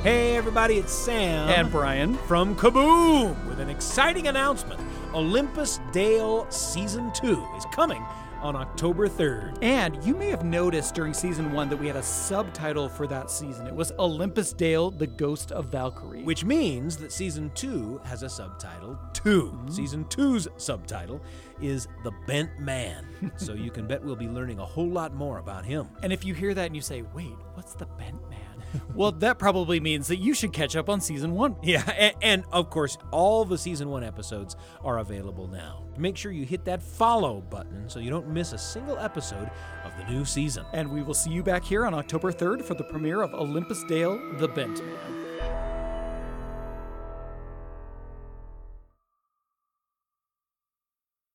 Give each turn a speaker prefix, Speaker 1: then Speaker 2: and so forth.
Speaker 1: Hey everybody, it's Sam.
Speaker 2: And Brian.
Speaker 1: From Kaboom! With an exciting announcement. Olympus Dale Season 2 is coming on October 3rd.
Speaker 2: And you may have noticed during Season 1 that we had a subtitle for that season. It was Olympus Dale, the Ghost of Valkyrie.
Speaker 1: Which means that Season 2 has a subtitle too. Season 2's subtitle is The Bent Man. So you can bet we'll be learning a whole lot more about him.
Speaker 2: And if you hear that and you say, wait, what's the Bent Man? Well, that probably means that you should catch up on Season 1.
Speaker 1: Yeah, and of course, all the Season 1 episodes are available now. Make sure you hit that follow button so you don't miss a single episode of the new season.
Speaker 2: And we will see you back here on October 3rd for the premiere of Olympus Dale, the Bent Man.